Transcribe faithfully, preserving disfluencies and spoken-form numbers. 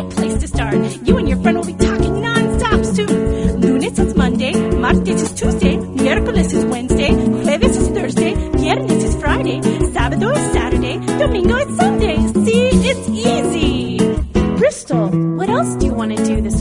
great place to start. You and your friend will be talking non-stop soon. Lunes is Monday, martes is Tuesday, miércoles is Wednesday, jueves is Thursday, viernes is Friday, sábado is Saturday, domingo is Sunday. See, it's easy. Bristol, what else do you want to do this